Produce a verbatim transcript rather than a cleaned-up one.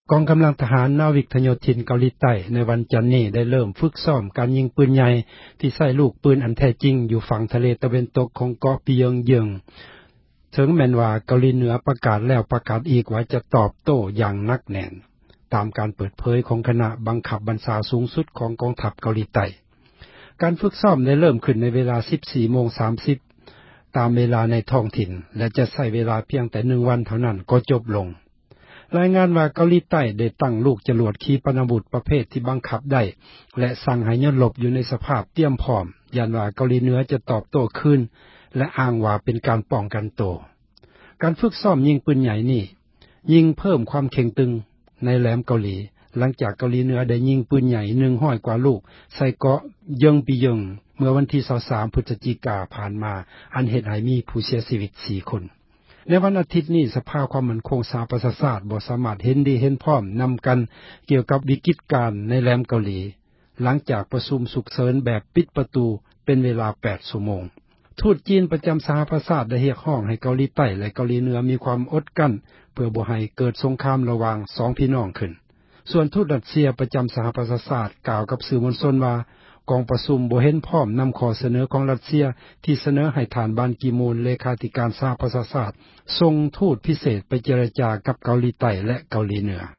กองกําลังทหารนาวิกทโยธินเกาหลีใต้ในวันจันทร์นี้ได้เริ่มฝึกซ้อมการยิงปืนใหญ่ที่ใช้ลูกปืนอันแท้จริงอยู่ฝั่งทะเลตะเวนตกของเกาะปิยองเยิงถึงแม้นว่าเกาหลีเหนือประกาศแล้วประกาศอีกว่าจะตอบโต้อย่างหนักแน่นตามการเปิดเผยของคณะบังคับบัญชาสูงสุดของกองทัพเกาหลีใต้การฝึกซ้อมได้เริ่มขึ้นในเวลา สิบสี่โมงสามสิบ ตามเวลาในท้องถิ่นและจะใช้เวลาเพียงแต่หนึ่งวันเท่านั้นก็จบลงรายงานว่าเกาหลีใต้ได้ตั้งลูกจรวดขีปนาวุธประเภทที่บังคับได้และสั่งให้ยนต์หลบอยู่ในสภาพเตรียมพร้อมยันว่าเกาหลีเหนือจะตอบโต้คืนและอ้างว่าเป็นการป้องกันโตการฝึกซ้อมยิงปืนใหญ่นี้ยิงเพิ่มความเข่งตึงในแหลมเกาหลีหลังจากเกาหลีเหนือได้ยิงปืนใหญ่หนึ่งร้อยกว่าลูกใส่เกาะเยิงปิยงเมื่อวันที่ยี่สิบสามพฤศจิกายนผ่านมาอันเฮ็ดให้มีผู้เสียชีวิตสี่คนในวันอาทิตย์นี้สภาความมั่นคงสหประชาชาติบ่สามารถเห็นดีเห็นพร้อมนํากันเกี่ยวกับวิกฤตการณ์ในแหลมเกาหลีหลังจากประชุมฉุกเฉินแบบปิดประตูเป็นเวลาแปดชั่วโมงทูตจีนประจําสหประชาชาติได้เรียกร้องให้เกาหลีใต้และเกาหลีเหนือมีความอดกั้นเพื่อบ่ให้เกิดสงครามระหว่างสองพี่น้องขึ้นส่วนทูตรัสเซียประจําสหประชาชาติกล่าวกับสื่อมวลชนว่ากองประชุมบ่เห็นพร้อมนําข้อเสนอของรัสเซียที่เสนอให้ฐานบานกีมูลเลขาธิการสหประชาชาติส่งทูตพิเศษไปเจรจากับเกาหลีใต้และเกาหลีเหนือ